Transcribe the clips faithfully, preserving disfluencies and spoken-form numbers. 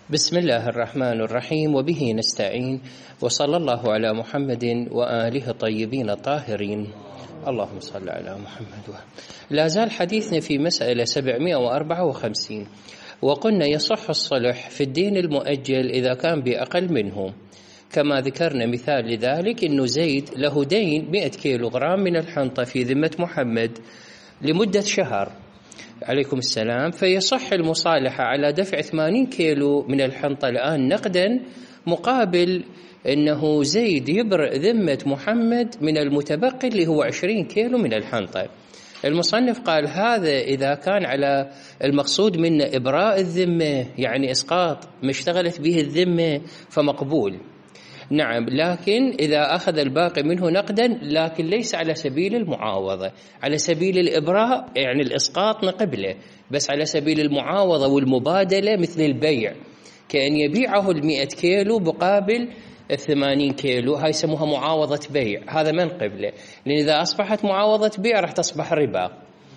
بسم الله الرحمن الرحيم، وبه نستعين، وصلى الله على محمد وآله الطيبين الطاهرين. اللهم صل على محمد. لا زال حديثنا في مسألة سبعمائة وأربعة وخمسين، وقلنا يصح الصلح في الدين المؤجل إذا كان بأقل منه، كما ذكرنا مثال لذلك أنه زيد له دين مئة كيلوغرام من الحنطة في ذمة محمد لمدة شهر عليكم السلام، فيصح المصالحة على دفع ثمانين كيلو من الحنطة الآن نقدا، مقابل أنه زيد يبرئ ذمة محمد من المتبقي اللي هو عشرين كيلو من الحنطة. المصنف قال هذا إذا كان على المقصود منه إبراء الذمة، يعني إسقاط ما اشتغلت به الذمة، فمقبول. نعم، لكن إذا أخذ الباقي منه نقدا، لكن ليس على سبيل المعاوضة، على سبيل الإبراء يعني الإسقاط نقبله، بس على سبيل المعاوضة والمبادلة مثل البيع، كأن يبيعه المئة كيلو بقابل الثمانين كيلو، هاي يسموها معاوضة بيع، هذا من قبله، لأن إذا أصبحت معاوضة بيع راح تصبح ربا.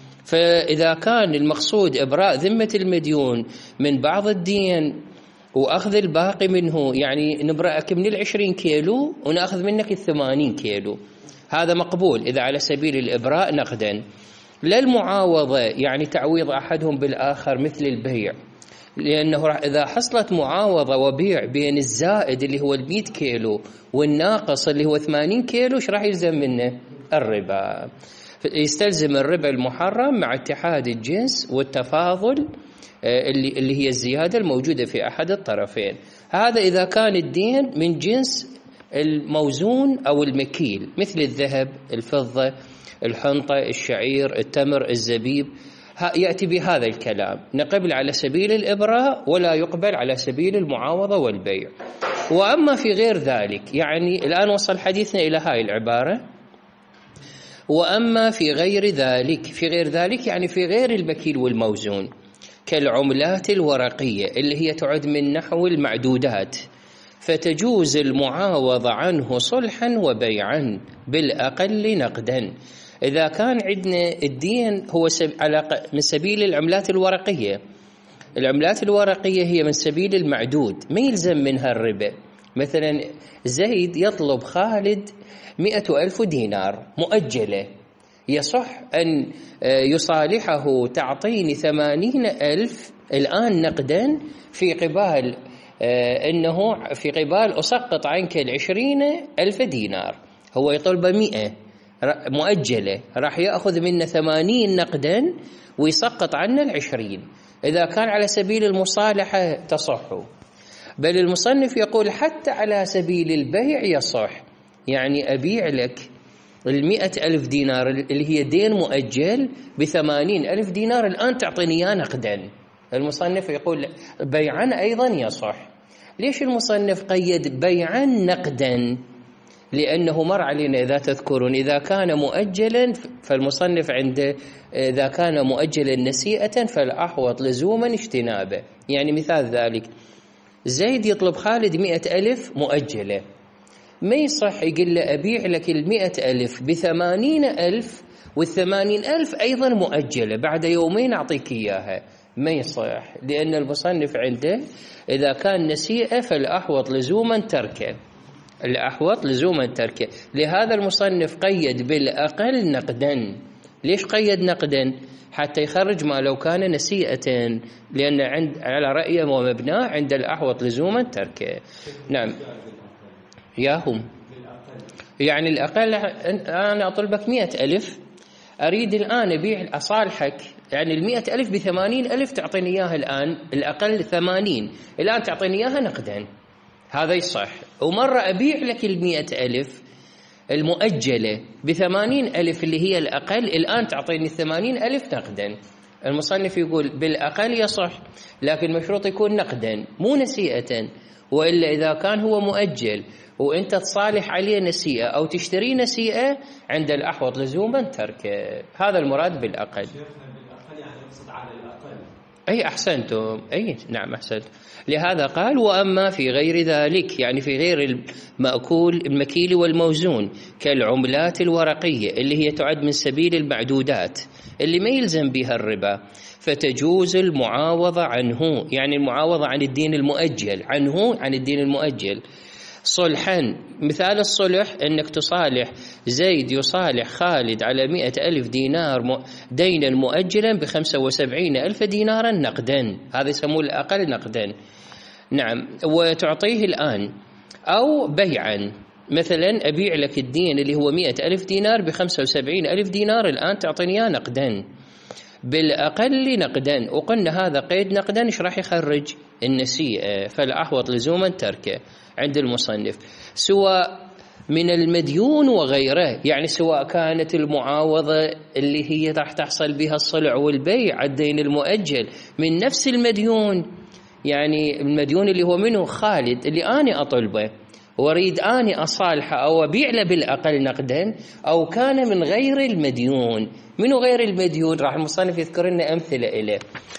فإذا كان المقصود إبراء ذمة المديون من بعض الدين وأخذ الباقي منه، يعني نبرأك من العشرين كيلو ونأخذ منك الثمانين كيلو، هذا مقبول إذا على سبيل الإبراء نقدا. لا المعاوضة يعني تعويض أحدهم بالآخر مثل البيع، لأنه إذا حصلت معاوضة وبيع بين الزائد اللي هو المئة كيلو والناقص اللي هو ثمانين كيلو، ايش راح يلزم منه؟ الربا. يستلزم الربا المحرم مع اتحاد الجنس والتفاضل اللي اللي هي الزيادة الموجودة في أحد الطرفين. هذا إذا كان الدين من جنس الموزون أو المكيل، مثل الذهب، الفضة، الحنطة، الشعير، التمر، الزبيب، يأتي بهذا الكلام، نقبل على سبيل الإبراء ولا يقبل على سبيل المعاوضة والبيع. وأما في غير ذلك، يعني الآن وصل حديثنا إلى هاي العبارة، وأما في غير ذلك، في غير ذلك يعني في غير المكيل والموزون، كالعملات الورقية اللي هي تعد من نحو المعدودات، فتجوز المعاوضة عنه صلحا وبيعا بالأقل نقدا. إذا كان عندنا الدين هو على من سبيل العملات الورقية، العملات الورقية هي من سبيل المعدود ما يلزم منها الربا. مثلا زيد يطلب خالد مئة ألف دينار مؤجلة، يصح أن يصالحه تعطيني ثمانين ألف الآن نقدا، في قبال أنه في قبال أسقط عنك العشرين ألف دينار، هو يطلب مئة مؤجلة، راح يأخذ منا ثمانين نقدا ويسقط عنا العشرين. إذا كان على سبيل المصالحة تصح، بل المصنف يقول حتى على سبيل البيع يصح، يعني أبيع لك المئة ألف دينار اللي هي دين مؤجل بثمانين ألف دينار، الآن تعطيني إياه نقدا. المصنف يقول بيعا أيضا يصح. ليش المصنف قيد بيعا نقدا؟ لأنه مر علينا إذا تذكرون إذا كان مؤجلا، فالمصنف عنده إذا كان مؤجلا نسيئة فالأحوط لزوما اجتنابه. يعني مثال ذلك زيد يطلب خالد مئة ألف مؤجلة، ما يصح يقول له أبيع لك المئة ألف بثمانين ألف والثمانين ألف أيضا مؤجلة، بعد يومين أعطيك إياها، ما يصح، لأن المصنف عنده إذا كان نسيئة فالأحوط لزوما تركه، الأحوط لزوما تركه. لهذا المصنف قيد بالأقل نقدا. ليش قيد نقدا؟ حتى يخرج ما لو كان نسيئة، لأن عند على رأيه ومبناه عند الأحوط لزوما تركه. نعم ياهم، يعني الأقل أنا أطلبك مئة ألف، أريد الآن أبيع أصالحك، يعني المئة ألف بثمانين ألف تعطيني إياها الآن، الأقل ثمانين، الآن تعطيني إياها نقدا، هذا يصح. ومرة أبيع لك المئة ألف المؤجلة بثمانين ألف اللي هي الأقل، الآن تعطيني الثمانين ألف نقدا. المصنف يقول بالأقل يصح، لكن مشروط يكون نقدا مو نسيئة، وإلا إذا كان هو مؤجل وأنت تصالح عليه نسيئة أو تشتري نسيئة، عند الأحوط لزوما تركه. هذا المراد بالأقل. بالأقل يعني يقصد على الأقل. أي أحسنتم، أي نعم أحسنت. لهذا قال وأما في غير ذلك، يعني في غير المأكول المكيل والموزون كالعملات الورقية اللي هي تعد من سبيل المعدودات اللي ما يلزم بها الربا، فتجوز المعاوضة عنه، يعني المعاوضة عن الدين المؤجل، عنه عن الدين المؤجل صلحا. مثال الصلح أنك تصالح زيد يصالح خالد على مئة ألف دينار دينا مؤجلا بخمسة وسبعين ألف دينارا نقدا، هذا يسموه الأقل نقدا، نعم، وتعطيه الآن. أو بيعا، مثلا أبيع لك الدين اللي هو مئة ألف دينار بخمسة وسبعين ألف دينار، الآن تعطيني إياه نقدا بالأقل نقدا، وقلنا هذا قيد نقدا إيش راح يخرج؟ النسيئة، فالأحوط لزوما تركه عند المصنف، سواء من المديون وغيره، يعني سواء كانت المعاوضة اللي هي راح تحصل بها الصلع والبيع الدين المؤجل من نفس المديون، يعني المديون اللي هو منه خالد اللي أنا أطلبه واريد أني أصالحه أو أبيع له بالأقل نقدا، أو كان من غير المديون. منو غير المديون؟ راح المصنف يذكر لنا أمثلة إليه،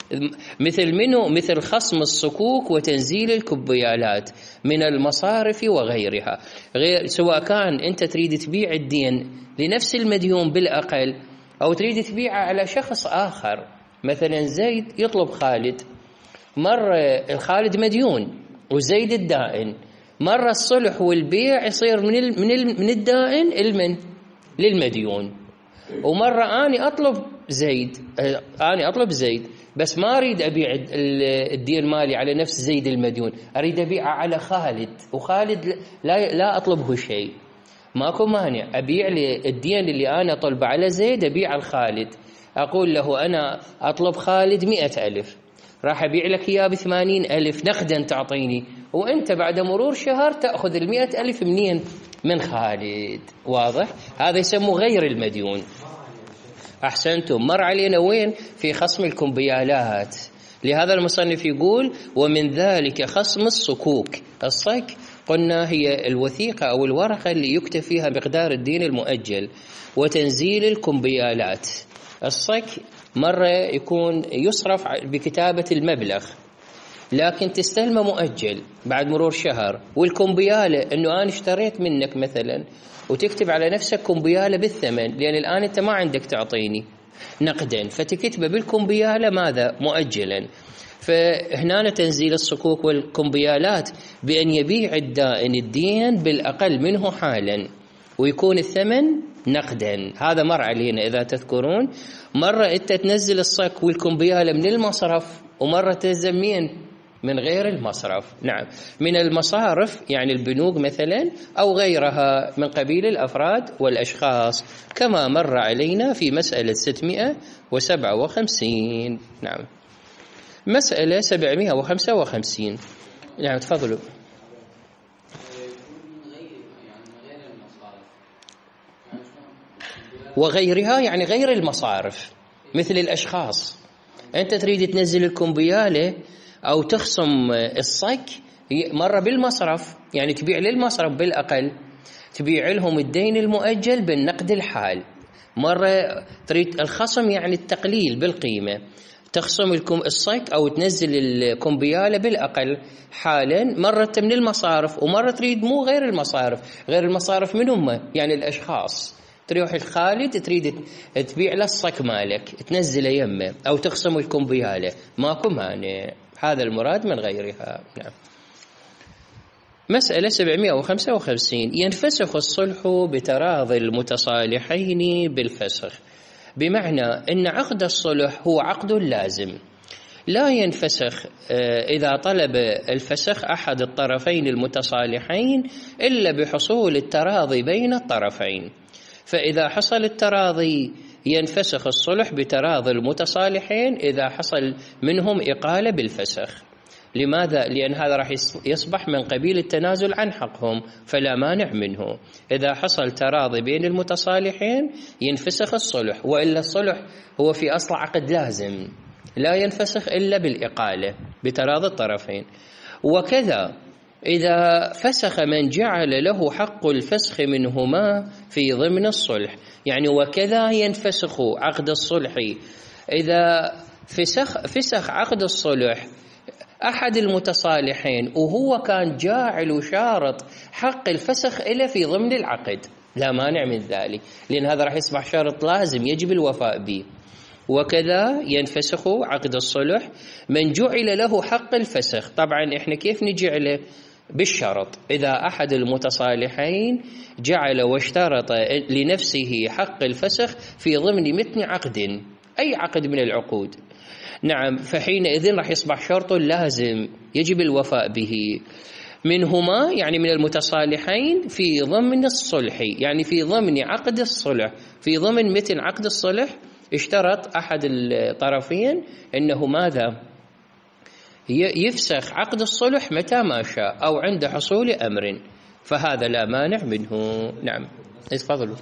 مثل منو؟ مثل خصم الصكوك وتنزيل الكبيالات من المصارف وغيرها، غير سواء كان أنت تريد تبيع الدين لنفس المديون بالأقل أو تريد تبيعه على شخص آخر. مثلا زيد يطلب خالد، مرة الخالد مديون وزيد الدائن، مرة الصلح والبيع يصير من من من الدائن المن للمديون، ومرة أنا أطلب زيد أنا أطلب زيد بس ما أريد أبيع الدين مالي على نفس زيد المديون، أريد أبيعه على خالد، وخالد لا لا أطلبه شيء، ماكو مانع أبيع لي الدين اللي أنا طلبه على زيد أبيع على خالد، أقول له أنا أطلب خالد مئة ألف، راح أبيع لك إياه بثمانين ألف نقدا تعطيني، وأنت بعد مرور شهر تأخذ المئة ألف منين؟ من خالد. واضح؟ هذا يسموه غير المديون. أحسنتم. مر علينا وين؟ في خصم الكمبيالات. لهذا المصنف يقول ومن ذلك خصم الصكوك. الصك قلنا هي الوثيقة أو الورقة اللي يكتب فيها مقدار الدين المؤجل، وتنزيل الكمبيالات. الصك مرة يكون يصرف بكتابة المبلغ لكن تستلمه مؤجل بعد مرور شهر، والكمبيالة أنه أنا اشتريت منك مثلا وتكتب على نفسك كمبيالة بالثمن، لأن الآن أنت ما عندك تعطيني نقدا، فتكتبه بالكمبيالة ماذا؟ مؤجلا. فهنا تنزيل الصكوك والكمبيالات بأن يبيع الدائن الدين بالأقل منه حالا ويكون الثمن نقدا. هذا مر علينا إذا تذكرون، مرة أنت تنزل الصك والكمبيالة من المصرف، ومرة تنزل مين؟ من غير المصرف. نعم، من المصارف يعني البنوك مثلا أو غيرها من قبيل الأفراد والأشخاص، كما مر علينا في مسألة ستمائة وسبعة وخمسين. نعم، مسألة سبعمائة وخمسة وخمسين. نعم تفضلوا. وغيرها يعني غير المصارف مثل الأشخاص، أنت تريد تنزل الكمبيالة أو تخصم الصك مرة بالمصرف، يعني تبيع للمصرف بالأقل، تبيع لهم الدين المؤجل بالنقد الحال، مرة تريد الخصم يعني التقليل بالقيمة، تخصم الصك أو تنزل الكمبيالة بالأقل حالا، مرة من المصارف، ومرة تريد مو غير المصارف، غير المصارف من هم؟ يعني الأشخاص، تروح الخالد تريد تبيع له الصك مالك تنزله يمه أو تخصم الكمبيالة، ماكو مانع، هذا المراد من غيرها. نعم. مسألة سبعمائة وخمسة وخمسين. ينفسخ الصلح بتراضي المتصالحين بالفسخ، بمعنى أن عقد الصلح هو عقد لازم لا ينفسخ إذا طلب الفسخ أحد الطرفين المتصالحين إلا بحصول التراضي بين الطرفين، فإذا حصل التراضي ينفسخ الصلح بتراضي المتصالحين إذا حصل منهم إقالة بالفسخ. لماذا؟ لأن هذا راح يصبح من قبيل التنازل عن حقهم، فلا مانع منه. إذا حصل تراضي بين المتصالحين ينفسخ الصلح، وإلا الصلح هو في أصل عقد لازم لا ينفسخ إلا بالإقالة بتراضي الطرفين. وكذا إذا فسخ من جعل له حق الفسخ منهما في ضمن الصلح، يعني وكذا ينفسخ عقد الصلح إذا فسخ, فسخ عقد الصلح أحد المتصالحين وهو كان جاعل وشارط حق الفسخ إلى في ضمن العقد، لا مانع من ذلك، لأن هذا راح يصبح شرط لازم يجب الوفاء به. وكذا ينفسخ عقد الصلح من جعل له حق الفسخ. طبعا إحنا كيف نجعله؟ بالشرط، إذا أحد المتصالحين جعل واشترط لنفسه حق الفسخ في ضمن متن عقد، أي عقد من العقود، نعم، فحينئذ راح يصبح شرط لازم يجب الوفاء به منهما، يعني من المتصالحين في ضمن الصلح، يعني في ضمن عقد الصلح، في ضمن متن عقد الصلح اشترط أحد الطرفين أنه ماذا؟ يفسخ عقد الصلح متى ما شاء أو عند حصول أمر، فهذا لا مانع منه. نعم تفضلوا.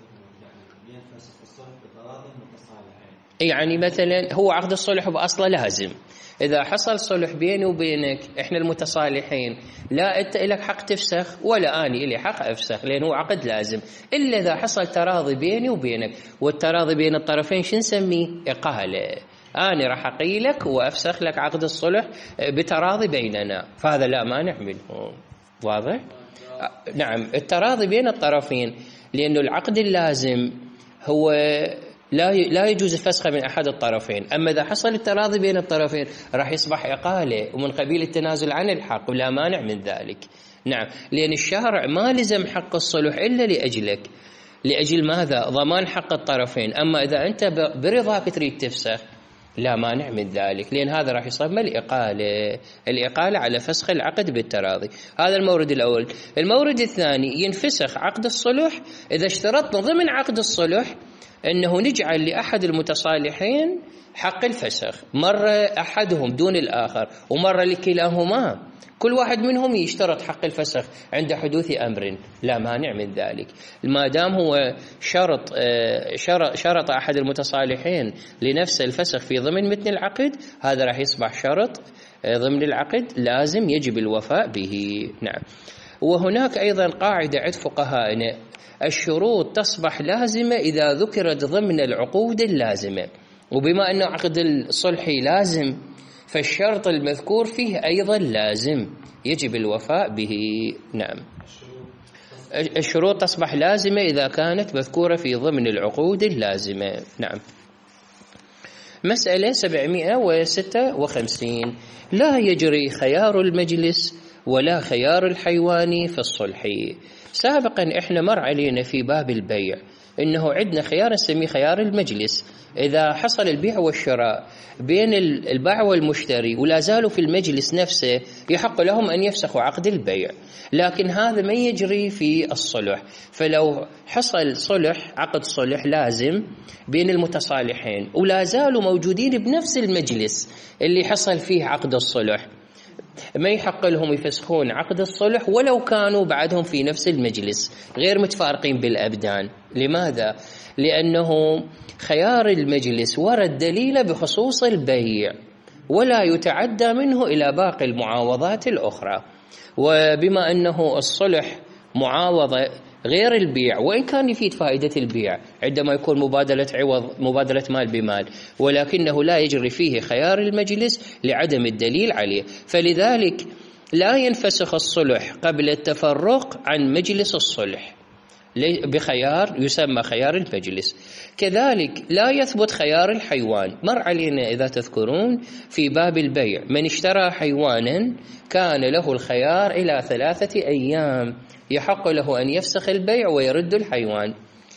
يعني مثلا هو عقد الصلح بأصله لازم، إذا حصل صلح بيني وبينك إحنا المتصالحين، لا أنت إلك حق تفسخ ولا أني إلي حق أفسخ، لأنه عقد لازم، إلا إذا حصل تراضي بيني وبينك، والتراضي بين الطرفين شو نسميه؟ إقالة، أنا راح أقيلك وأفسخ لك عقد الصلح بتراضي بيننا، فهذا لا مانع منه. واضح؟ نعم، التراضي بين الطرفين، لأنه العقد اللازم هو لا لا يجوز الفسخ من أحد الطرفين، أما إذا حصل التراضي بين الطرفين راح يصبح إقالة ومن قبيل التنازل عن الحق، ولا مانع من ذلك. نعم، لأن الشارع ما لزم حق الصلح إلا لأجلك، لأجل ماذا؟ ضمان حق الطرفين، أما إذا أنت برضاك تريد تفسخ لا مانع من ذلك، لأن هذا راح يسمى الإقالة، الإقالة على فسخ العقد بالتراضي. هذا المورد الأول. المورد الثاني، ينفسخ عقد الصلح إذا اشترطنا ضمن عقد الصلح أنه نجعل لأحد المتصالحين حق الفسخ، مرة أحدهم دون الآخر ومرة لكلاهما، كل واحد منهم يشترط حق الفسخ عند حدوث أمر، لا مانع من ذلك، ما دام هو شرط شرط أحد المتصالحين لنفس الفسخ في ضمن متن العقد، هذا راح يصبح شرط ضمن العقد لازم يجب الوفاء به. نعم. وهناك أيضا قاعدة عند فقهائنا، الشروط تصبح لازمة إذا ذكرت ضمن العقود اللازمة، وبما أن عقد الصلح لازم فالشرط المذكور فيه أيضا لازم يجب الوفاء به. نعم، الشروط تصبح لازمة إذا كانت مذكورة في ضمن العقود اللازمة. نعم. مسألة سبعمائة وستة وخمسين، لا يجري خيار المجلس ولا خيار الحيوان في الصلح. سابقا إحنا مر علينا في باب البيع إنه عندنا خيار نسميه خيار المجلس، إذا حصل البيع والشراء بين البائع والمشتري ولا زالوا في المجلس نفسه يحق لهم أن يفسخوا عقد البيع، لكن هذا ما يجري في الصلح. فلو حصل صلح، عقد صلح لازم بين المتصالحين ولا زالوا موجودين بنفس المجلس اللي حصل فيه عقد الصلح، ما يحق لهم يفسخون عقد الصلح ولو كانوا بعدهم في نفس المجلس غير متفارقين بالأبدان. لماذا؟ لأنه خيار المجلس ورد دليل بخصوص البيع ولا يتعدى منه إلى باقي المعاوضات الأخرى، وبما أنه الصلح معاوضة غير البيع، وإن كان يفيد فائدة البيع عندما يكون مبادلة عوض، مبادلة مال بمال، ولكنه لا يجري فيه خيار المجلس لعدم الدليل عليه، فلذلك لا ينفسخ الصلح قبل التفرق عن مجلس الصلح بخيار يسمى خيار المجلس. كذلك لا يثبت خيار الحيوان، مر علينا إذا تذكرون في باب البيع، من اشترى حيوانا كان له الخيار إلى ثلاثة أيام يحق له أن يفسخ البيع ويرد الحيوان،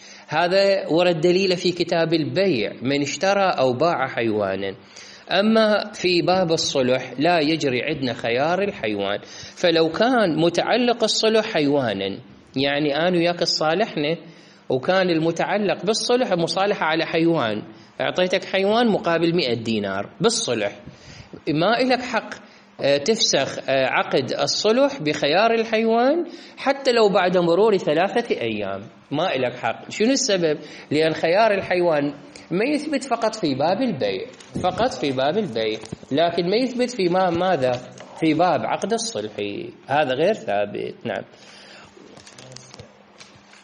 هذا ورد دليل في كتاب البيع من اشترى أو باع حيوانا. أما في باب الصلح لا يجري عندنا خيار الحيوان، فلو كان متعلق الصلح حيوانا، يعني أنا وياك صالحنا وكان المتعلق بالصلح مصالحة على حيوان، أعطيتك حيوان مقابل مئة دينار بالصلح، ما إلك حق تفسخ عقد الصلح بخيار الحيوان حتى لو بعد مرور ثلاثة أيام، ما إلك حق. شنو السبب؟ لأن خيار الحيوان ما يثبت فقط في باب البيع، فقط في باب البيع، لكن ما يثبت في ما ماذا؟ في باب عقد الصلح، هذا غير ثابت. نعم.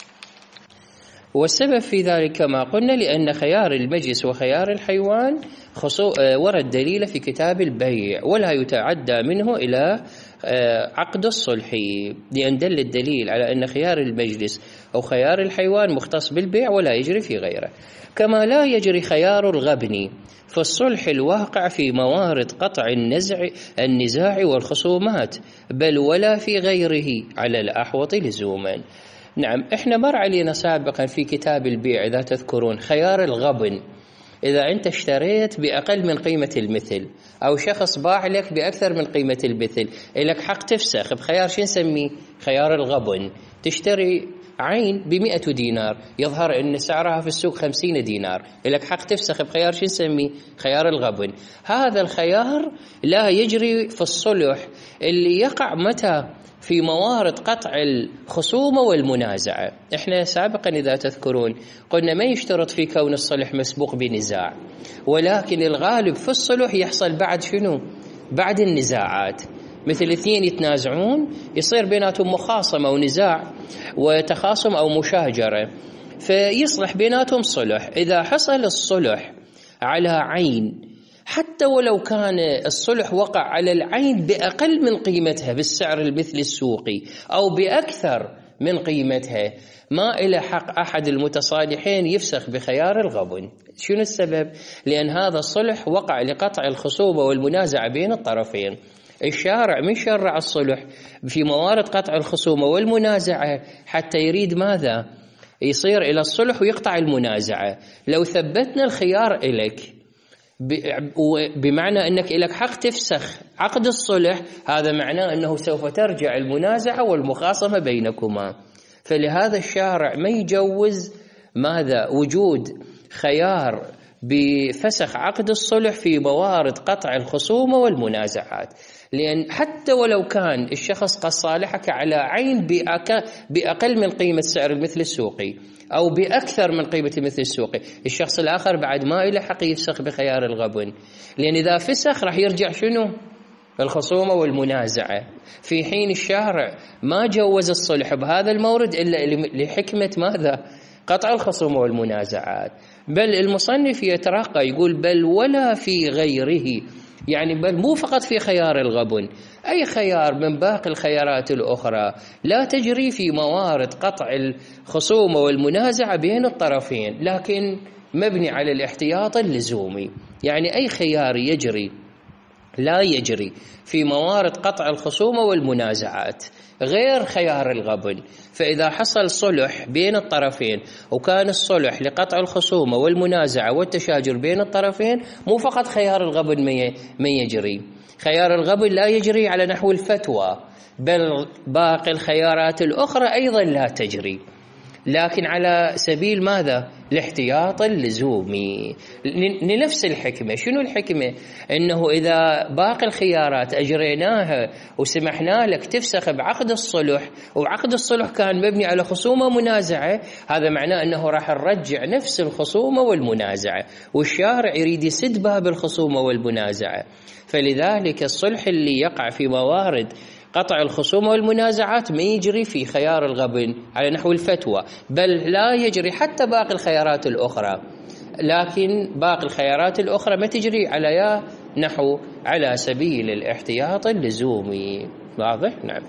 والسبب في ذلك كما قلنا لأن خيار المجلس وخيار الحيوان ورد دليل في كتاب البيع ولا يتعدى منه إلى عقد الصلح، لأن دل الدليل على أن خيار المجلس أو خيار الحيوان مختص بالبيع ولا يجري في غيره، كما لا يجري خيار الغبن في الصلح الواقع في موارد قطع النزع النزاع والخصومات، بل ولا في غيره على الأحوط لزوما. نعم، احنا مر علينا سابقا في كتاب البيع إذا تذكرون خيار الغبن، إذا أنت اشتريت بأقل من قيمة المثل أو شخص باع لك بأكثر من قيمة المثل، لك حق تفسخ بخيار شو نسميه؟ خيار الغبن. تشتري عين بمئة دينار، يظهر أن سعرها في السوق خمسين دينار، لك حق تفسخ بخيار شو نسميه؟ خيار الغبن. هذا الخيار لا يجري في الصلح اللي يقع متى؟ في موارد قطع الخصومة والمنازعة. احنا سابقا إذا تذكرون قلنا ما يشترط في كون الصلح مسبوق بنزاع، ولكن الغالب في الصلح يحصل بعد شنو؟ بعد النزاعات، مثل اثنين يتنازعون يصير بيناتهم مخاصمة ونزاع وتخاصم أو مشاجرة، فيصلح بيناتهم صلح. إذا حصل الصلح على عين، حتى ولو كان الصلح وقع على العين بأقل من قيمتها بالسعر المثل السوقي أو بأكثر من قيمتها، ما إلى حق أحد المتصالحين يفسخ بخيار الغبن. شنو السبب؟ لأن هذا الصلح وقع لقطع الخصومة والمنازعة بين الطرفين. الشارع من شرع الصلح في موارد قطع الخصومة والمنازعة حتى يريد ماذا؟ يصير إلى الصلح ويقطع المنازعة. لو ثبتنا الخيار إليك بمعنى أنك إلك حق تفسخ عقد الصلح، هذا معناه أنه سوف ترجع المنازعة والمخاصمة بينكما. فلهذا الشارع ما يجوز ماذا؟ وجود خيار بفسخ عقد الصلح في موارد قطع الخصومة والمنازعات، لأن حتى ولو كان الشخص قد صالحك على عين بأقل من قيمة سعر المثل السوقي أو بأكثر من قيمة المثل السوقي، الشخص الآخر بعد ما إلى حق يفسخ بخيار الغبن، لأن إذا فسخ راح يرجع شنو؟ الخصومة والمنازعة، في حين الشارع ما جوز الصلح بهذا المورد إلا لحكمة ماذا؟ قطع الخصومة والمنازعات. بل المصنف يترقى يقول بل ولا في غيره، يعني بل مو فقط في خيار الغبن، أي خيار من باقي الخيارات الأخرى لا تجري في موارد قطع الخصومة والمنازعة بين الطرفين، لكن مبني على الاحتياط اللزومي. يعني أي خيار يجري لا يجري في موارد قطع الخصومة والمنازعات غير خيار الغبن. فإذا حصل صلح بين الطرفين وكان الصلح لقطع الخصومة والمنازعة والتشاجر بين الطرفين، مو فقط خيار الغبن ما يجري، خيار الغبن لا يجري على نحو الفتوى، بل باقي الخيارات الأخرى أيضا لا تجري، لكن على سبيل ماذا؟ الاحتياط اللزومي لنفس الحكمة. شنو الحكمة؟ إنه إذا باقي الخيارات أجريناها وسمحنا لك تفسخ بعقد الصلح، وعقد الصلح كان مبني على خصومة منازعة، هذا معناه أنه راح نرجع نفس الخصومة والمنازعة، والشارع يريد يسد باب الخصومة والمنازعة. فلذلك الصلح اللي يقع في موارد قطع الخصومة والمنازعات ما يجري في خيار الغبن على نحو الفتوى، بل لا يجري حتى باقي الخيارات الأخرى، لكن باقي الخيارات الأخرى ما تجري على يا نحو على سبيل الاحتياط اللزومي. واضح؟ نعم.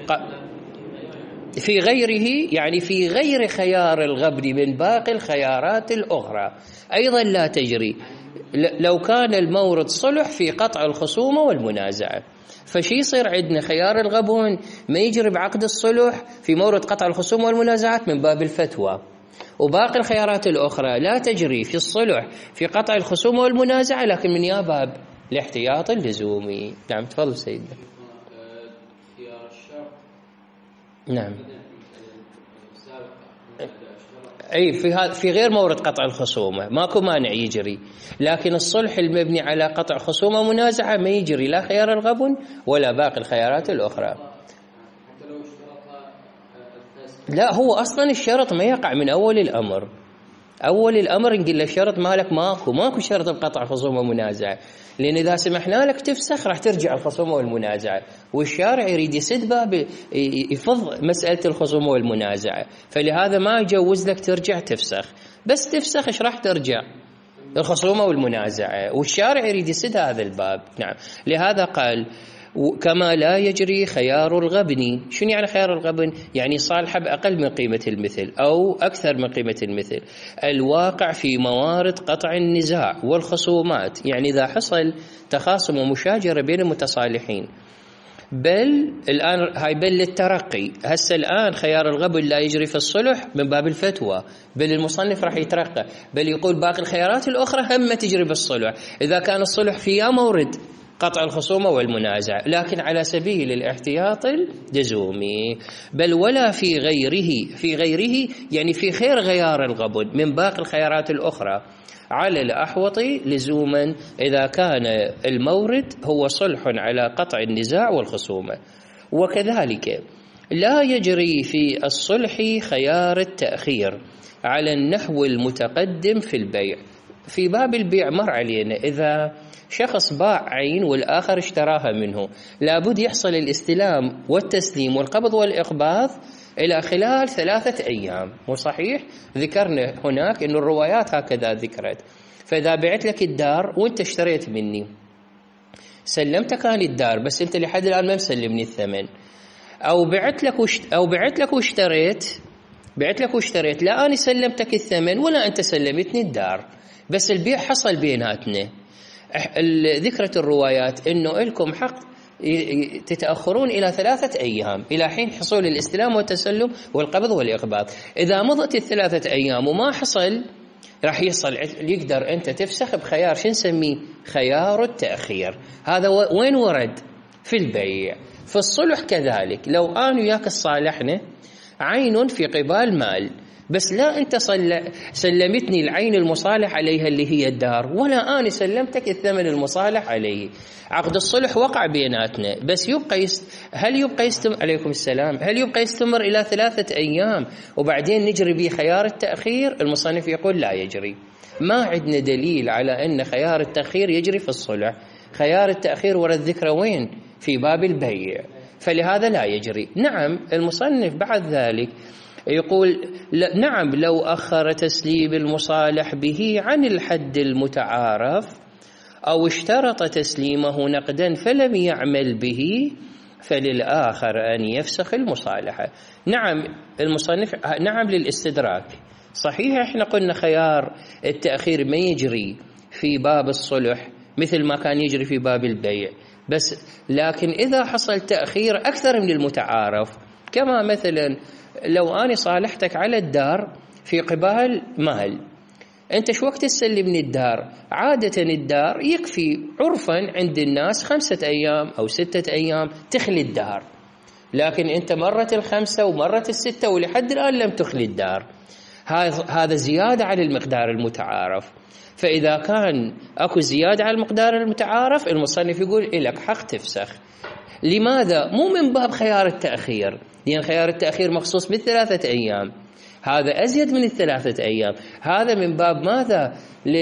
في غيره يعني في غير خيار الغبن من باقي الخيارات الأخرى أيضا لا تجري، لو كان المورد صلح في قطع الخصومة والمنازعة. فشي يصير عندنا خيار الغبن ما يجري بعقد الصلح في مورد قطع الخصومة والمنازعات من باب الفتوى، وباقي الخيارات الأخرى لا تجري في الصلح في قطع الخصومة والمنازعة لكن من يا باب الاحتياط اللزومي. نعم تفضل سيدنا. نعم أي في هذا في غير مورد قطع الخصومة ماكو مانع يجري، لكن الصلح المبني على قطع خصومة منازعة ما يجري لا خيار الغبن ولا باقي الخيارات الأخرى. لا، هو أصلا الشرط ما يقع من أول الأمر، أول الأمر نقول له الشرط مالك ماكو ماكو شرط بقطع خصومة منازعة، لأن إذا سمحنا لك تفسخ راح ترجع الخصومة والمنازعة، والشارع يريد يسد باب يفض مسألة الخصومة والمنازعة، فلهذا ما يجوز لك ترجع تفسخ، بس تفسخ إيش راح ترجع؟ الخصومة والمنازعة، والشارع يريد يسد هذا الباب. نعم، لهذا قال كما لا يجري خيار الغبن. شنو يعني خيار الغبن؟ يعني صالحة بأقل من قيمة المثل أو أكثر من قيمة المثل، الواقع في موارد قطع النزاع والخصومات، يعني إذا حصل تخاصم ومشاجرة بين المتصالحين. بل الآن هاي بل للترقي، هسه الآن خيار الغبن لا يجري في الصلح من باب الفتوى، بل المصنف راح يترقى، بل يقول باقي الخيارات الأخرى هم تجري بالصلح إذا كان الصلح فيها مورد قطع الخصومة والمنازع، لكن على سبيل الاحتياط اللزومي. بل ولا في غيره، في غيره يعني في خير غيار الغبن من باقي الخيارات الأخرى على الأحوط لزوما إذا كان المورد هو صلح على قطع النزاع والخصومة. وكذلك لا يجري في الصلح خيار التأخير على النحو المتقدم في البيع. في باب البيع مر علينا إذا شخص باع عين والآخر اشتراها منه، لابد يحصل الاستلام والتسليم والقبض والإقباض إلى خلال ثلاثة أيام، مو صحيح؟ ذكرنا هناك أن الروايات هكذا ذكرت. فإذا بعت لك الدار وانت اشتريت مني، سلمتك أنا الدار بس انت لحد الآن ما مسلمني الثمن، أو بعت لك وشت أو بعت لك واشتريت بعت لك واشتريت لا أنا سلمتك الثمن ولا أنت سلمتني الدار، بس البيع حصل بيناتنا. ذكرت الروايات إنه لكم حق تتأخرون إلى ثلاثة أيام إلى حين حصول الاستلام والتسلم والقبض والإقباض. إذا مضت الثلاثة أيام وما حصل راح يصل يقدر أنت تفسخ بخيار شو نسميه؟ خيار التأخير. هذا وين ورد؟ في البيع. في الصلح كذلك، لو أنا وياك صالحنا عين في قبال مال، بس لا أنت سلمتني العين المصالح عليها اللي هي الدار، ولا أنا سلمتك الثمن المصالح عليه، عقد الصلح وقع بيناتنا، بس يبقى يست... هل يبقى يستمر عليكم السلام هل يبقى يستمر إلى ثلاثة أيام وبعدين نجري به خيار التأخير؟ المصنف يقول لا يجري. ما عندنا دليل على أن خيار التأخير يجري في الصلح. خيار التأخير ورد ذكره وين؟ في باب البيع، فلهذا لا يجري. نعم، المصنف بعد ذلك يقول نعم لو أخر تسليم المصالح به عن الحد المتعارف أو اشترط تسليمه نقدا فلم يعمل به فللآخر أن يفسخ المصالحة. نعم المصنف نعم للاستدراك. صحيح احنا قلنا خيار التأخير ما يجري في باب الصلح مثل ما كان يجري في باب البيع، بس لكن إذا حصل تأخير أكثر من المتعارف، كما مثلا لو أنا صالحتك على الدار في قبال مال، أنت شو وقت تسلمني الدار؟ عادة الدار يكفي عرفا عند الناس خمسة أيام أو ستة أيام تخلي الدار، لكن أنت مرت الخمسة ومرت الستة ولحد الآن لم تخلي الدار. هذا زيادة على المقدار المتعارف. فإذا كان أكو زيادة على المقدار المتعارف، المصنف يقول إلك حق تفسخ. لماذا؟ مو من باب خيار التأخير، لأن خيار التأخير مخصوص بالثلاثة أيام، هذا أزيد من الثلاثة أيام. هذا من باب ماذا؟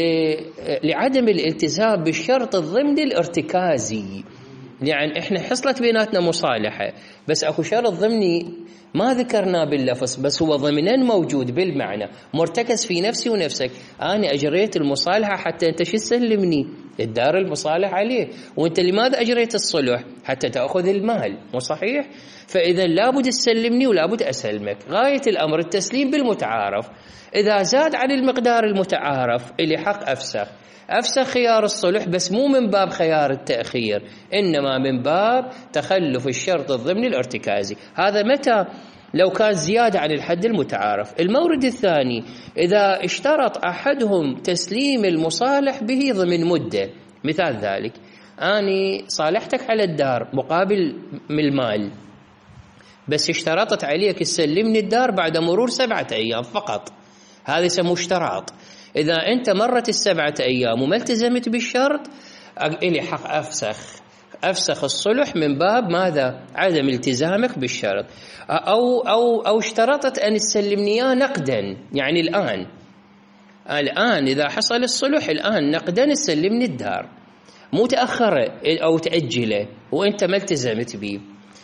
لعدم الالتزام بالشرط الضمني الارتكازي. يعني إحنا حصلت بيناتنا مصالحة، بس أكو شرط ضمني ما ذكرنا باللفظ، بس هو ضمنا موجود بالمعنى مرتكز في نفسي ونفسك. أنا أجريت المصالحة حتى أنت شو تسلمني الدار المصالح عليه، وأنت لماذا أجريت الصلح؟ حتى تأخذ المال، مو صحيح؟ فإذا لابد تسلمني ولابد أسلمك. غاية الأمر التسليم بالمتعارف. إذا زاد عن المقدار المتعارف إلي حق أفسخ أفسخ خيار الصلح، بس مو من باب خيار التأخير، إنما من باب تخلف الشرط الضمني الارتكازي. هذا متى؟ لو كان زيادة عن الحد المتعارف. المورد الثاني إذا اشترط أحدهم تسليم المصالح به ضمن مدة. مثال ذلك أني صالحتك على الدار مقابل من المال، بس اشترطت عليك تسلمني الدار بعد مرور سبعة أيام فقط، هذا يسموه اشتراط. إذا أنت مرت السبعة أيام وما التزمت بالشرط، إلي حق أفسخ أفسخ الصلح من باب ماذا؟ عدم التزامك بالشرط. أو أو أو اشترطت أن تسلمني إياه نقدا، يعني الآن الآن إذا حصل الصلح الآن نقدا تسلمني الدار، مو تأخره أو تأجله وأنت ما التزمت به.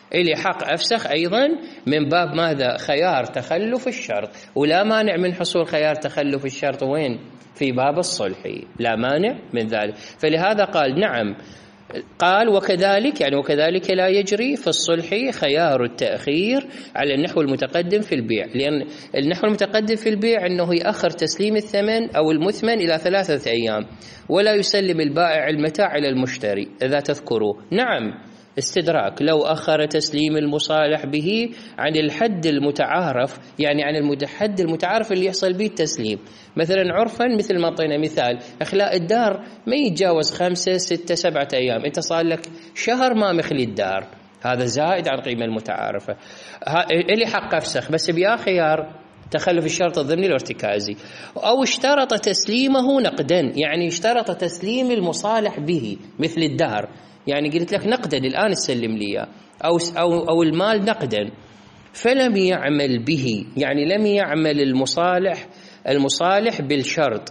إلي حق أفسخ أيضا من باب ماذا؟ خيار تخلف الشرط، ولا مانع من حصول خيار تخلف الشرط وين؟ في باب الصلح، لا مانع من ذلك. فلهذا قال نعم، قال وكذلك يعني وكذلك لا يجري في الصلح خيار التأخير على النحو المتقدم في البيع، لأن النحو المتقدم في البيع أنه يأخر تسليم الثمن أو المثمن إلى ثلاثة أيام ولا يسلم البائع المتاع إلى المشتري إذا تذكروا. نعم استدراك، لو أخر تسليم المصالح به عن الحد المتعارف، يعني عن الحد المتعارف اللي يحصل به التسليم، مثلا عرفا مثل ما أعطينا مثال إخلاء الدار ما يتجاوز خمسة ستة سبعة أيام، أنت صار لك شهر ما مخلي الدار، هذا زائد عن القيمة المتعارفة، إلي حق أفسخ بس بيا خيار تخلف الشرط الضمني الارتكازي. أو اشترط تسليمه نقدا، يعني اشترط تسليم المصالح به مثل الدار، يعني قلت لك نقدا الآن تسلم لي أو, أو, أو المال نقدا، فلم يعمل به، يعني لم يعمل المصالح المصالح بالشرط،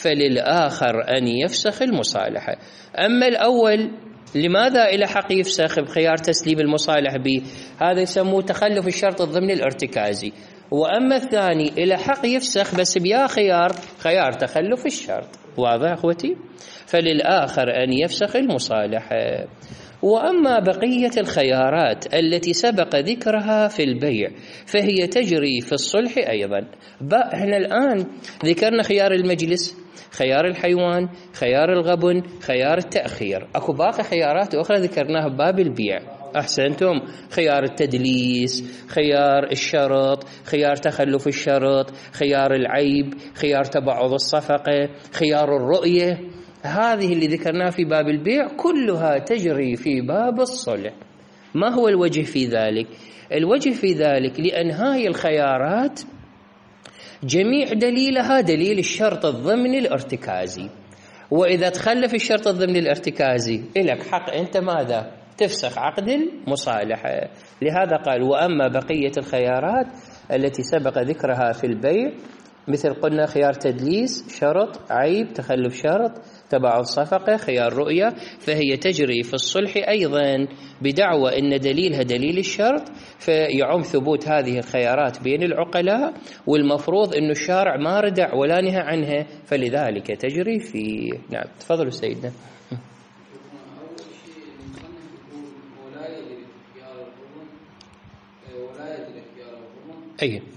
فللآخر أن يفسخ المصالحة. أما الأول لماذا إلى حق يفسخ بخيار تسليم المصالح به؟ هذا يسموه تخلف الشرط الضمني الارتكازي. وأما الثاني إلى حق يفسخ بس بيا خيار خيار تخلف الشرط. واضح أخوتي؟ فللآخر أن يفسخ المصالحة. وأما بقية الخيارات التي سبق ذكرها في البيع فهي تجري في الصلح أيضا. احنا الآن ذكرنا خيار المجلس، خيار الحيوان، خيار الغبن، خيار التأخير، أكو باقي خيارات أخرى ذكرناها بباب البيع. أحسنتم، خيار التدليس، خيار الشرط، خيار تخلف الشرط، خيار العيب، خيار تبعض الصفقة، خيار الرؤية، هذه اللي ذكرناها في باب البيع كلها تجري في باب الصلح. ما هو الوجه في ذلك؟ الوجه في ذلك لأن هاي الخيارات جميع دليلها دليل الشرط الضمني الارتكازي، وإذا تخلف الشرط الضمني الارتكازي إلك حق أنت ماذا؟ تفسخ عقد المصالحة. لهذا قال وأما بقية الخيارات التي سبق ذكرها في البيع مثل قلنا خيار تدليس، شرط، عيب، تخلف شرط، تبعض صفقة، خيار رؤية، فهي تجري في الصلح أيضا بدعوى أن دليلها دليل الشرط، فيعم ثبوت هذه الخيارات بين العقلاء، والمفروض أن الشارع ما ردع ولا نهى عنها، فلذلك تجري فيه. نعم تفضلوا سيدنا. أي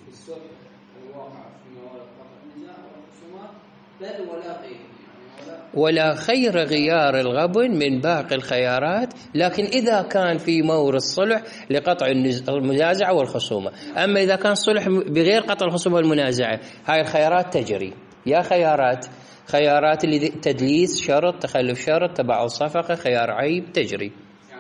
ولا خير غيار الغبن من باقي الخيارات، لكن إذا كان في مورد الصلح لقطع المنازعة والخصومة. أما إذا كان صلح بغير قطع الخصومة والمنازعة هاي الخيارات تجري. يا خيارات خيارات اللي تدليس، شرط، تخلف شرط، تبعض صفقة، خيار عيب، تجري.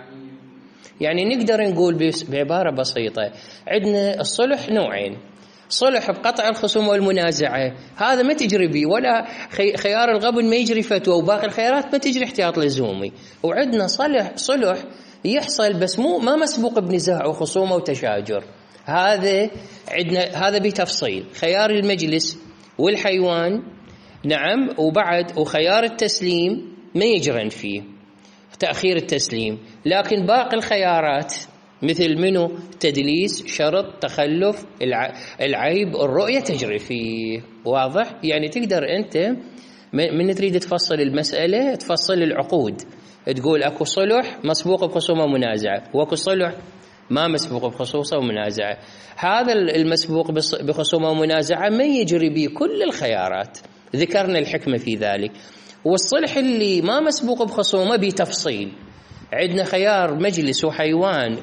يعني نقدر نقول بعبارة بسيطة عندنا الصلح نوعين، صلح بقطع الخصوم والمنازعة هذا ما تجري به، ولا خيار الغبن ما يجري فتوى، وباقي الخيارات ما تجري احتياط لزومي. وعندنا صلح صلح يحصل بس مو ما مسبوق بنزاع وخصومة وتشاجر، هذا عندنا هذا بتفصيل. خيار المجلس والحيوان نعم، وبعد وخيار التسليم ما يجرن فيه تأخير التسليم، لكن باقي الخيارات مثل منه تدليس، شرط، تخلف، العيب، الرؤية تجري فيه. واضح؟ يعني تقدر أنت من تريد تفصل المسألة تفصل العقود، تقول أكو صلح مسبوق بخصومة ومنازعة، وأكو صلح ما مسبوق بخصوصة ومنازعة. هذا المسبوق بخصومة ومنازعة ما يجري به كل الخيارات، ذكرنا الحكمة في ذلك. والصلح اللي ما مسبوق بخصومة بتفصيل، عندنا خيار مجلس وحيوان،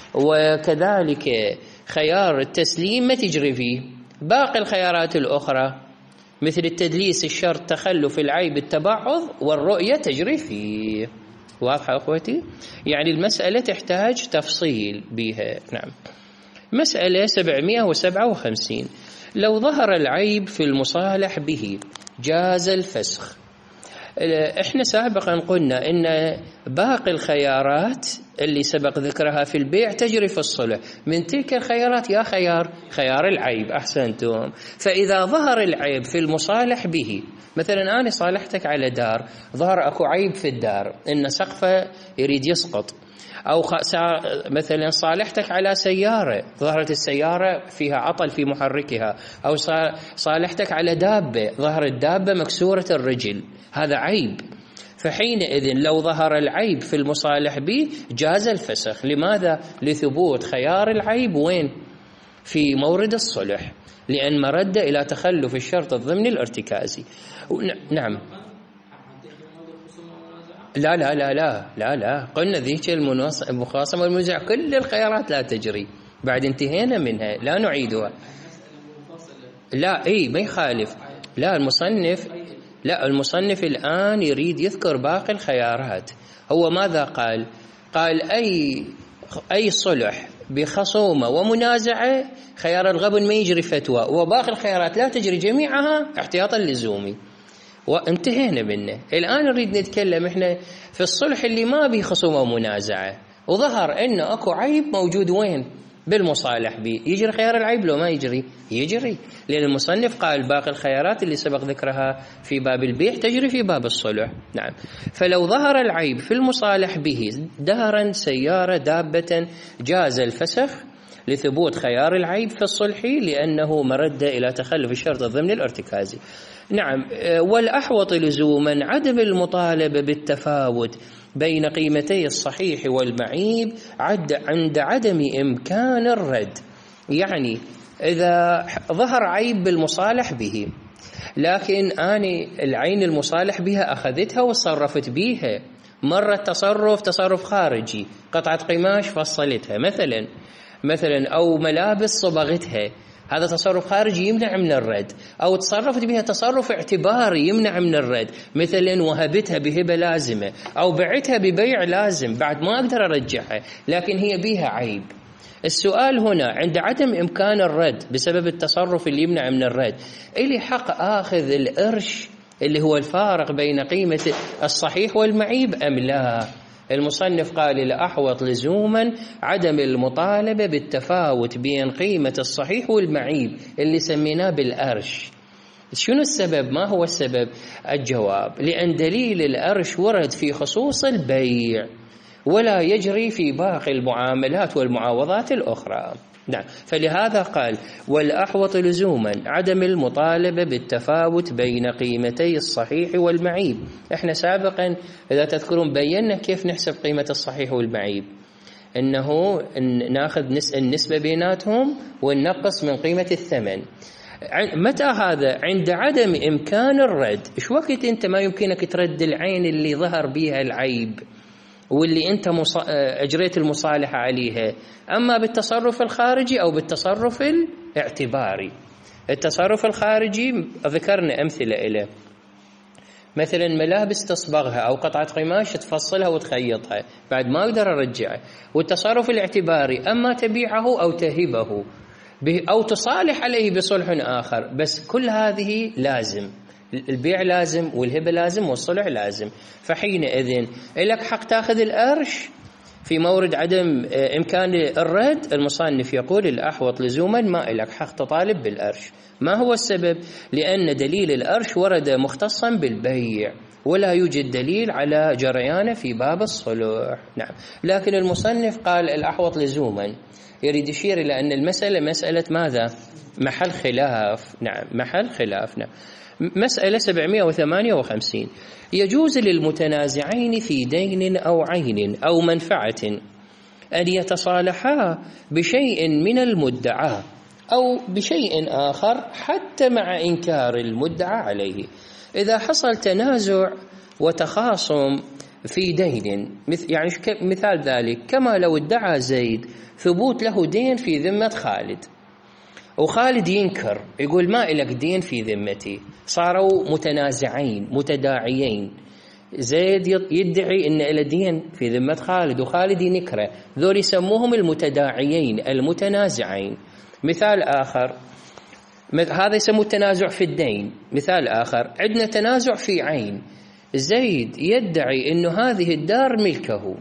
وكذلك خيار التسليم ما تجري فيه. باقي الخيارات الأخرى مثل التدليس، الشرط، تخلف، العيب، التبعض والرؤية تجري فيه. واضحة أخوتي؟ يعني المسألة تحتاج تفصيل بها. نعم. مسألة سبعمائة وسبعة وخمسين، لو ظهر العيب في المصالح به جاز الفسخ. احنا سابقا قلنا ان باقي الخيارات اللي سبق ذكرها في البيع تجري في الصلح، من تلك الخيارات يا خيار خيار العيب. احسنتم. فاذا ظهر العيب في المصالح به، مثلا انا صالحتك على دار، ظهر اكو عيب في الدار ان سقفه يريد يسقط، أو مثلا صالحتك على سيارة، ظهرت السيارة فيها عطل في محركها، أو صالحتك على دابة، ظهرت دابة مكسورة الرجل، هذا عيب. فحينئذ لو ظهر العيب في المصالح به جاز الفسخ. لماذا؟ لثبوت خيار العيب وين؟ في مورد الصلح، لأن مرد إلى تخلف الشرط الضمني الارتكازي. نعم. لا لا لا لا لا لا قلنا ذيك المخاصمة والمنازعة كل الخيارات لا تجري، بعد انتهينا منها لا نعيدها. لا اي ما يخالف. لا المصنف لا المصنف الآن يريد يذكر باقي الخيارات. هو ماذا قال؟ قال أي أي صلح بخصومة ومنازعة خيار الغبن ما يجري فتوى، وباقي الخيارات لا تجري جميعها احتياطا لزومي، وانتهينا منه. الآن نريد نتكلم احنا في الصلح اللي ما به خصومة ومنازعة، وظهر انه اكو عيب موجود وين؟ بالمصالح به. يجري خيار العيب لو ما يجري؟ يجري، لأن المصنف قال باقي الخيارات اللي سبق ذكرها في باب البيع تجري في باب الصلح. نعم. فلو ظهر العيب في المصالح به دارا، سيارة، دابة، جاز الفسخ لثبوت خيار العيب في الصلح لأنه مرد إلى تخلف الشرط الضمني الارتكازي. نعم. والأحوط لزوما عدم المطالبة بالتفاوت بين قيمتي الصحيح والمعيب عند عدم إمكان الرد. يعني إذا ظهر عيب بالمصالح به، لكن أنا العين المصالح بها أخذتها وصرفت بيها، مرة تصرف تصرف خارجي، قطعة قماش فصلتها مثلا مثلا أو ملابس صبغتها، هذا تصرف خارجي يمنع من الرد. أو تصرفت بها تصرف اعتباري يمنع من الرد، مثلا وهبتها بهبة لازمة أو بعتها ببيع لازم، بعد ما أقدر أرجعها لكن هي بيها عيب. السؤال هنا عند عدم إمكان الرد بسبب التصرف اللي يمنع من الرد، إلي حق آخذ القرش اللي هو الفارق بين قيمة الصحيح والمعيب أم لا؟ المصنف قال الأحوط لزوما عدم المطالبة بالتفاوت بين قيمة الصحيح والمعيب اللي سميناه بالأرش. شنو السبب؟ ما هو السبب؟ الجواب لأن دليل الأرش ورد في خصوص البيع ولا يجري في باقي المعاملات والمعاوضات الأخرى. نعم. فلهذا قال والأحوط لزوما عدم المطالبة بالتفاوت بين قيمتي الصحيح والمعيب. احنا سابقا إذا تذكرون بينا كيف نحسب قيمة الصحيح والمعيب، انه ناخذ النسبة بيناتهم وننقص من قيمة الثمن. متى هذا؟ عند عدم إمكان الرد. إيش وقت أنت ما يمكنك ترد العين اللي ظهر بها العيب واللي أنت أجريت المصالحة عليها، أما بالتصرف الخارجي أو بالتصرف الاعتباري. التصرف الخارجي ذكرنا أمثلة إليه، مثلا ملابس تصبغها أو قطعة قماش تفصلها وتخيطها، بعد ما أقدر أرجعها. والتصرف الاعتباري أما تبيعه أو تهبه أو تصالح عليه بصلح آخر، بس كل هذه لازم، البيع لازم والهبة لازم والصلح لازم. فحينئذ لك حق تأخذ القرش في مورد عدم إمكان الرد. المصنف يقول الأحوط لزوما ما لك حق تطالب بالقرش. ما هو السبب؟ لأن دليل القرش ورد مختصا بالبيع ولا يوجد دليل على جريانه في باب الصلح. نعم. لكن المصنف قال الأحوط لزوما، يريد يشير إلى أن المسألة مسألة ماذا؟ محل خلاف. نعم محل خلاف. نعم. مسألة سبعمائة وثمانية وخمسين، يجوز للمتنازعين في دين أو عين أو منفعة أن يتصالحا بشيء من المدعى أو بشيء آخر حتى مع إنكار المدعى عليه. إذا حصل تنازع وتخاصم في دين، يعني مثال ذلك كما لو ادعى زيد ثبوت له دين في ذمة خالد، وخالد ينكر يقول ما إلك دين في ذمتي، صاروا متنازعين متداعيين، زيد يدعي إن إله دين في ذمة خالد وخالد ينكره، ذول يسموهم المتداعيين المتنازعين. مثال آخر هذا يسموه التنازع في الدين. مثال آخر عندنا تنازع في عين، زيد يدعي إنه هذه الدار ملكه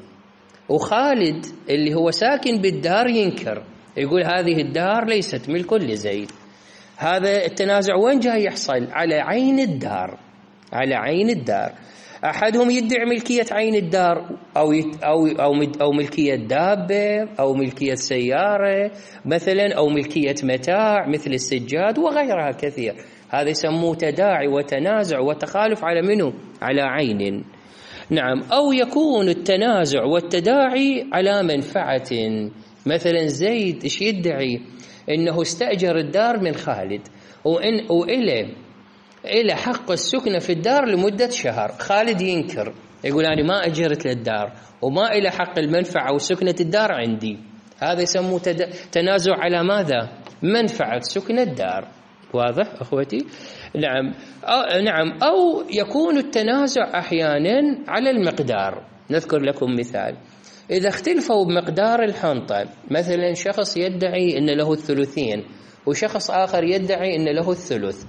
وخالد اللي هو ساكن بالدار ينكر يقول هذه الدار ليست ملك لزيد. هذا التنازع وين جاي يحصل؟ على عين الدار، على عين الدار. أحدهم يدعي ملكية عين الدار أو أو أو أو ملكية دابة أو ملكية سيارة مثلا، أو ملكية متاع مثل السجاد وغيرها كثير. هذا يسموه تداعي وتنازع وتخالف على منه؟ على عين. نعم. أو يكون التنازع والتداعي على منفعة. مثلا زيد إيش يدعي؟ إنه استأجر الدار من خالد وإن وإله إلى حق السكنة في الدار لمدة شهر. خالد ينكر، يقول أنا ما أجرت للدار وما إلى حق المنفعة وسكنة الدار عندي. هذا يسموه تنازع على ماذا؟ منفعة سكن الدار. واضح أخوتي؟ نعم. أو نعم. أو يكون التنازع أحيانا على المقدار. نذكر لكم مثال. إذا اختلفوا بمقدار الحنطة، مثلا شخص يدعي أن له الثلثين وشخص آخر يدعي أن له الثلث.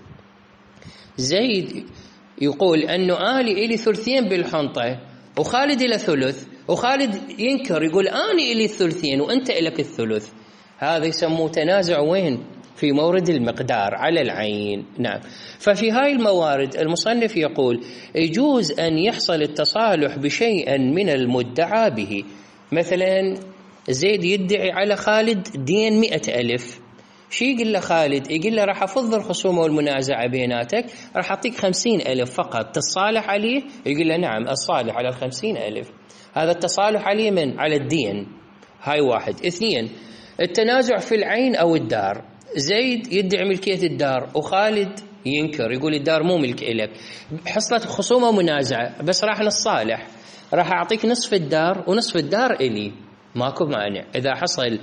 زيد يقول أنه آلي إلي ثلثين بالحنطة وخالد إلى ثلث، وخالد ينكر يقول آني إلي الثلثين وأنت إلك الثلث. هذا يسموه تنازع وين؟ في مورد المقدار على العين. نعم. ففي هاي الموارد المصنف يقول يجوز أن يحصل التصالح بشيء من المدعى به. مثلا زيد يدعي على خالد دين مئة ألف، شي يقول له خالد؟ يقول له راح أفض الخصومة والمنازعة بيناتك، راح أعطيك خمسين ألف فقط تتصالح عليه. يقول له نعم الصالح على الخمسين ألف. هذا التصالح عليه من؟ على الدين. هاي واحد. اثنين، التنازع في العين أو الدار. زيد يدعي ملكية الدار وخالد ينكر يقول الدار مو ملك إلك، حصلت خصومة ومنازعة بس راح نصالح، راح أعطيك نصف الدار ونصف الدار إلي، ماكو مانع إذا حصل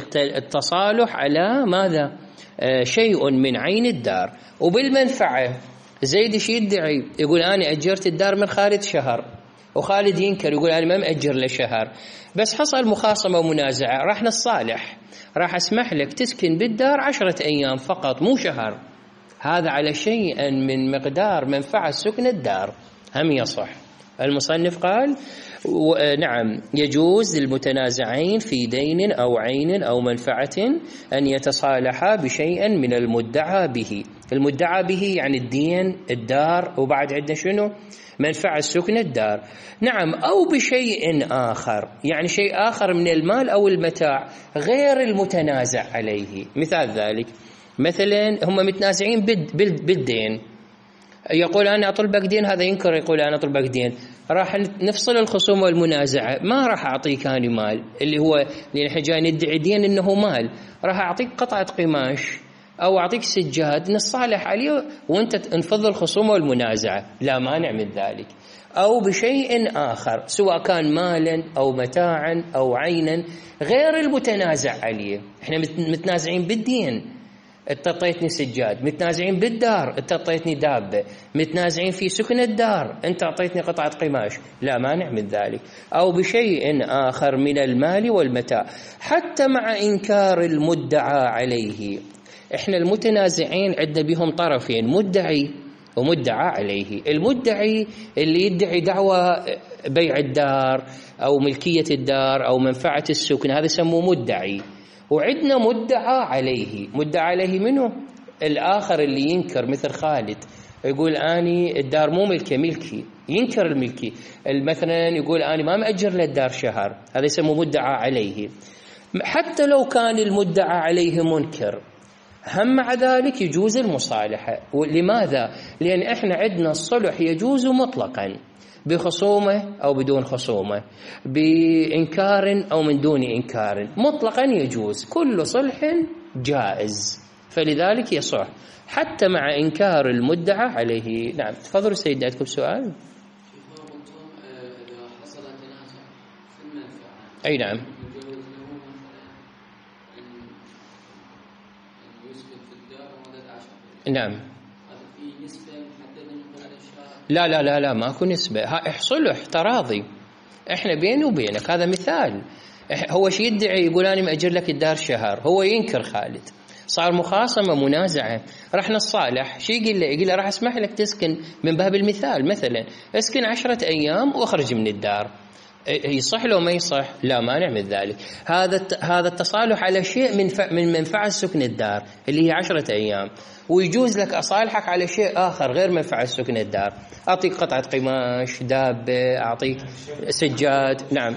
التصالح على ماذا؟ آه شيء من عين الدار. وبالمنفعة زيد ايش يدعي؟ يقول أنا أجرت الدار من خالد شهر، وخالد ينكر يقول أنا ما مأجر له شهر، بس حصل مخاصمة ومنازعة راح نصالح، راح أسمح لك تسكن بالدار عشرة أيام فقط مو شهر. هذا على شيء من مقدار منفعة سكن الدار، هم يصح. المصنف قال نعم يجوز للمتنازعين في دين أو عين أو منفعة أن يتصالحا بشيء من المدعى به. المدعى به يعني الدين، الدار، وبعد عندنا شنو؟ منفعة سكن الدار. نعم. أو بشيء آخر، يعني شيء آخر من المال أو المتاع غير المتنازع عليه. مثال ذلك مثلا هم متنازعين بالدين، يقول أنا أطلبك دين، هذا ينكر يقول أنا أطلبك دين، راح نفصل الخصومة والمنازعة، ما راح أعطيك أنا مال اللي هو لأن إحنا جاي ندعي دين إنه مال، راح أعطيك قطعة قماش أو أعطيك سجاد نصالح عليه وأنت نفضل الخصومة والمنازعة، لا مانع من ذلك. أو بشيء آخر سواء كان مالا أو متاعا أو عينا غير المتنازع عليه. إحنا متنازعين بالدين، انت اعطيتني سجاد، متنازعين بالدار، انت اعطيتني دابة، متنازعين في سكن الدار، انت اعطيتني قطعة قماش، لا مانع من ذلك. أو بشيء آخر من المال والمتاع حتى مع إنكار المدعى عليه. احنا المتنازعين عندنا بهم طرفين، مدعي ومدعى عليه. المدعي اللي يدعي دعوة بيع الدار أو ملكية الدار أو منفعة السكن، هذا يسموه مدعي. وعندنا مدعى عليه. مدعى عليه منه الآخر اللي ينكر، مثل خالد يقول أني الدار مو ملكي، ملكي، ينكر الملكي. مثلا يقول أني ما مأجر للدار شهر، هذا يسموه مدعى عليه. حتى لو كان المدعى عليه منكر هم مع ذلك يجوز المصالحة. لماذا؟ لأن إحنا عندنا الصلح يجوز مطلقا بخصومة أو بدون خصومة، بإنكار أو من دون إنكار، مطلقا يجوز، كل صلح جائز، فلذلك يصح حتى مع إنكار المدعى عليه. نعم. تفضلوا سيدي، عندكم سؤال؟ أي نعم. نعم. لا لا لا لا ماكو نسبة، صلح تراضي احنا بيني وبينك، هذا مثال. هو شي يدعي يقول أنا مأجر لك الدار شهر، هو ينكر خالد، صار مخاصمة منازعة، راح نصالح، شي يقول له؟ يقول له راح أسمح لك تسكن من باب المثال، مثلا اسكن عشرة أيام واخرج من الدار، يصح لو ما يصح؟ لا مانع من ذلك. هذا هذا التصالح على شيء من من منفعة سكن الدار اللي هي عشرة أيام، ويجوز لك أصالحك على شيء آخر غير منفعة سكن الدار. أعطيك قطعة قماش، دابة، أعطيك سجاد. نعم.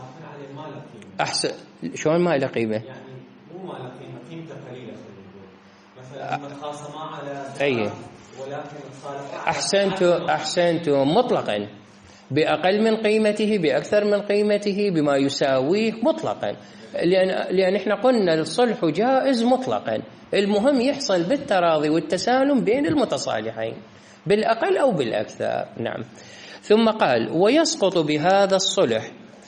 أحسن. شلون ما له قيمة؟ يعني مو ما له قيمة، قيمته قليلة. مثلا لما تخاصم على أي ولكن تصالح. أحسنتم أحسنتم مطلقا، بأقل من قيمته، بأكثر من قيمته، بما يساويه مطلقا، لأن لأن إحنا قلنا الصلح جائز مطلقا، المهم يحصل بالتراضي والتسالم بين المتصالحين بالأقل أو بالأكثر. نعم. ثم قال: ويسقط بهذا الصلح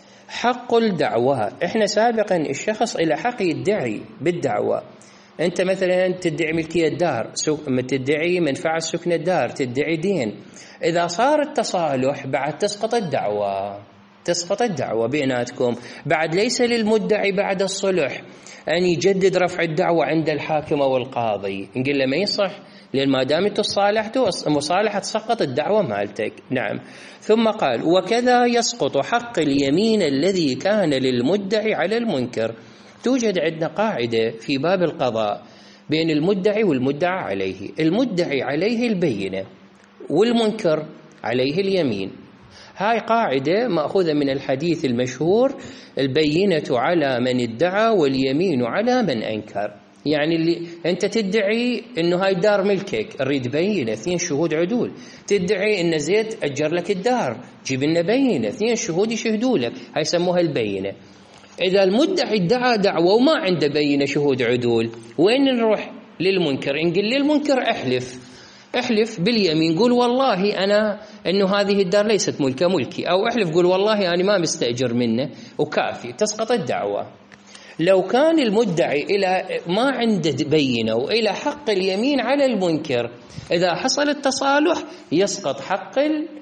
حق الدعوة. إحنا سابقا الشخص إلى حق يدعي بالدعوة. أنت مثلا تدعي ملكية الدار، تدعي منفعة سكن الدار، تدعي دين. إذا صار التصالح بعد تسقط الدعوة، تسقط الدعوة بيناتكم. بعد ليس للمدعي بعد الصلح أن يجدد رفع الدعوة عند الحاكم أو القاضي، نقول له ما يصح، لأن ما دام تصالحتوا مصالحة تسقط الدعوة مالتك. نعم. ثم قال: وكذا يسقط حق اليمين الذي كان للمدعي على المنكر. توجد عندنا قاعدة في باب القضاء بين المدعي والمدعى عليه. المدعي عليه البينة والمنكر عليه اليمين. هاي قاعدة مأخوذة من الحديث المشهور: البينة على من ادعى واليمين على من أنكر. يعني اللي أنت تدعي إنه هاي دار ملكك، أريد بينة، اثنين شهود عدول. تدعي إن زيد أجر لك الدار، جيب لنا بينة، اثنين شهود يشهدوا لك، هاي يسموها البينة. إذا المدعي ادعى دعوة وما عنده بينة شهود عدول، وين نروح؟ للمنكر. نقول للمنكر احلف، احلف باليمين، قول والله أنا إنه هذه الدار ليست ملكة ملكي، أو احلف قول والله أنا ما مستأجر منه، وكافي، تسقط الدعوة. لو كان المدعي إلى ما عنده بينة وإلى حق اليمين على المنكر، إذا حصل التصالح يسقط حق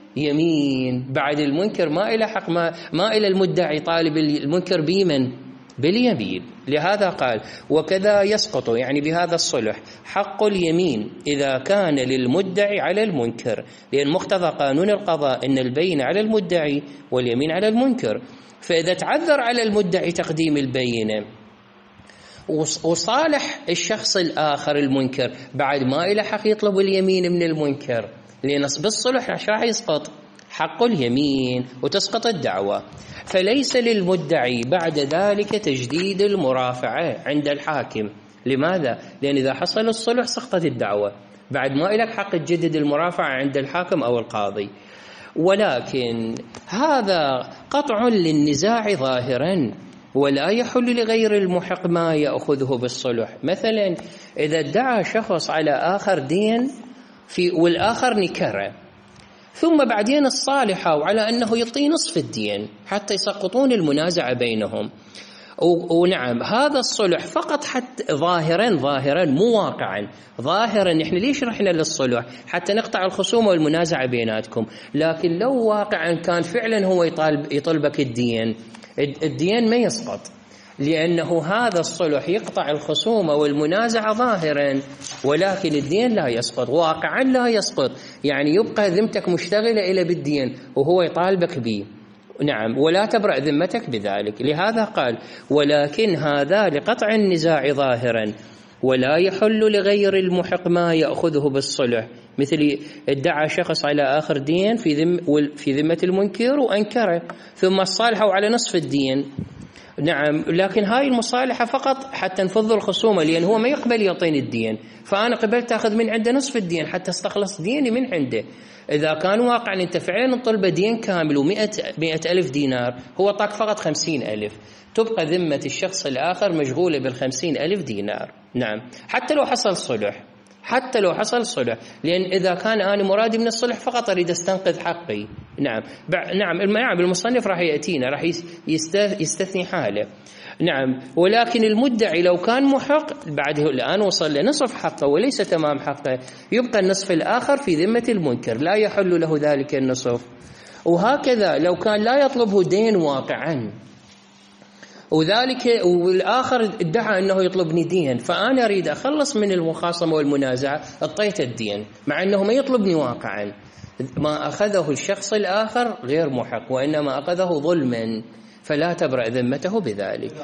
اليمين بعد المنكر، ما إلى حق ما, ما إلى المدعي طالب المنكر بيمن باليمين. لهذا قال: وكذا يسقط، يعني بهذا الصلح، حق اليمين إذا كان للمدعي على المنكر، لأن مقتضى قانون القضاء أن البينة على المدعي واليمين على المنكر. فإذا تعذر على المدعي تقديم البينة وصالح الشخص الآخر المنكر، بعد ما إلى حق يطلب اليمين من المنكر، لأن بالصلح راح يسقط حق اليمين وتسقط الدعوة. فليس للمدعي بعد ذلك تجديد المرافعة عند الحاكم. لماذا؟ لأن إذا حصل الصلح سقطت الدعوة، بعد ما إلك حق تجدد المرافعة عند الحاكم أو القاضي. ولكن هذا قطع للنزاع ظاهرا، ولا يحل لغير المحق ما يأخذه بالصلح. مثلا إذا ادعى شخص على آخر دين في والآخر نكره، ثم بعدين الصالحة وعلى أنه يعطي نصف الدين حتى يسقطون المنازعة بينهم. ونعم هذا الصلح فقط حتى ظاهرا ظاهرا مو واقعا. ظاهرا نحن ليش رحنا للصلح؟ حتى نقطع الخصومة والمنازعة بيناتكم. لكن لو واقعا كان فعلا هو يطالب يطلبك الدين، الدين ما يسقط، لأنه هذا الصلح يقطع الخصومة والمنازعة ظاهرا، ولكن الدين لا يسقط، واقعا لا يسقط. يعني يبقى ذمتك مشتغلة إلى بالدين وهو يطالبك به. نعم، ولا تبرأ ذمتك بذلك. لهذا قال: ولكن هذا لقطع النزاع ظاهرا، ولا يحل لغير المحق ما يأخذه بالصلح. مثل ادعى شخص على آخر دين في ذم في ذمة المنكر وأنكره، ثم الصالحوا على نصف الدين. نعم، لكن هاي المصالحة فقط حتى نفض الخصومة، لأن هو ما يقبل يعطيني الدين، فأنا قبلت تأخذ من عنده نصف الدين حتى استخلص ديني من عنده. إذا كان واقعا أنت فعلا طلب دين كامل ومئة مئة ألف دينار، هو طاق فقط خمسين ألف، تبقى ذمة الشخص الآخر مشغولة بالخمسين ألف دينار. نعم، حتى لو حصل صلح، حتى لو حصل صلح، لأن إذا كان أنا مرادي من الصلح فقط أريد أستنقذ حقي. نعم نعم نعم المصنف راح يأتينا، راح يستثني حاله. نعم، ولكن المدعي لو كان محق بعده الآن وصل لنصف حقه وليس تمام حقه، يبقى النصف الآخر في ذمة المنكر، لا يحل له ذلك النصف. وهكذا لو كان لا يطلبه دين واقعا، وذلك والآخر ادعى أنه يطلبني دين، فأنا أريد أخلص من المخاصمة والمنازعة، أعطيت الدين مع أنه ما يطلبني واقعا. ما أخذه الشخص الآخر غير محق، وإنما أخذه ظلما، فلا تبرأ ذمته بذلك.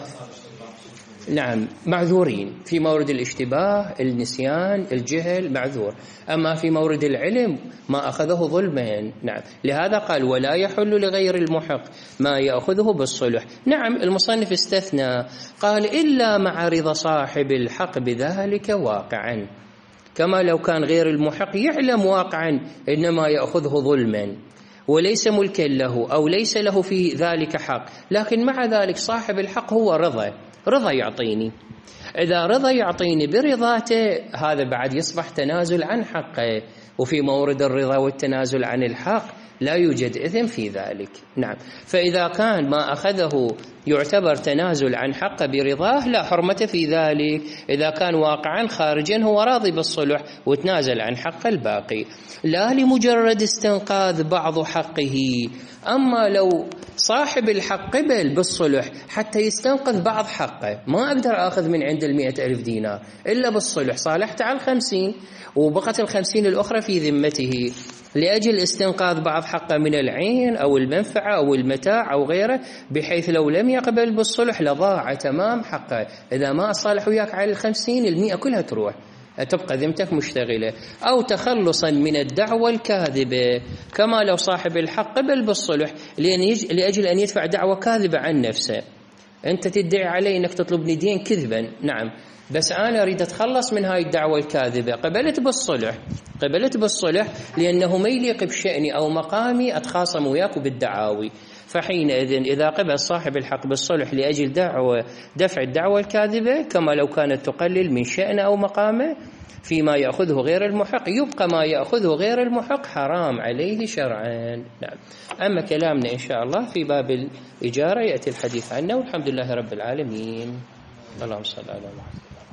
نعم معذورين في مورد الاشتباه، النسيان، الجهل معذور، أما في مورد العلم ما أخذه ظلما. نعم لهذا قال ولا يحل لغير المحق ما يأخذه بالصلح. نعم المصنف استثنى قال إلا مع رضا صاحب الحق بذلك واقعا، كما لو كان غير المحق يعلم واقعا إنما يأخذه ظلما وليس ملكا له أو ليس له في ذلك حق، لكن مع ذلك صاحب الحق هو رضا رضا يعطيني. إذا رضا يعطيني برضاته هذا بعد يصبح تنازل عن حقه، وفي مورد الرضا والتنازل عن الحق لا يوجد إثم في ذلك. نعم فإذا كان ما أخذه يعتبر تنازل عن حقه برضاه لا حرمة في ذلك. إذا كان واقعا خارجا هو راضي بالصلح وتنازل عن حق الباقي، لا لمجرد استنقاذ بعض حقه. أما لو صاحب الحق قبل بالصلح حتى يستنقذ بعض حقه، ما أقدر أخذ من عند المئة ألف دينار إلا بالصلح، صالحت على الخمسين وبقت الخمسين الأخرى في ذمته لأجل استنقاذ بعض حقه من العين أو المنفعة أو المتاع أو غيره، بحيث لو لم يقبل بالصلح لضاع تمام حقه. إذا ما أصالح وياك على الخمسين المئة كلها تروح، تبقى ذمتك مشتغلة. أو تخلصا من الدعوة الكاذبة، كما لو صاحب الحق قبل بالصلح لأجل أن يدفع دعوة كاذبة عن نفسه. أنت تدعي علي أنك تطلبني دين كذبا، نعم، بس أنا أريد أتخلص من هاي الدعوة الكاذبة، قبلت بالصلح قبلت بالصلح لأنه ما يليق بشأني أو مقامي أتخاصم وياك بالدعاوي. فحينئذ إذا قبل صاحب الحق بالصلح لأجل دعوة دفع الدعوة الكاذبة كما لو كانت تقلل من شأنه أو مقامه فيما يأخذه غير المحق، يبقى ما يأخذه غير المحق حرام عليه شرعا. نعم. أما كلامنا إن شاء الله في باب الإجارة يأتي الحديث عنه، والحمد لله رب العالمين. اللهم صل على محمد.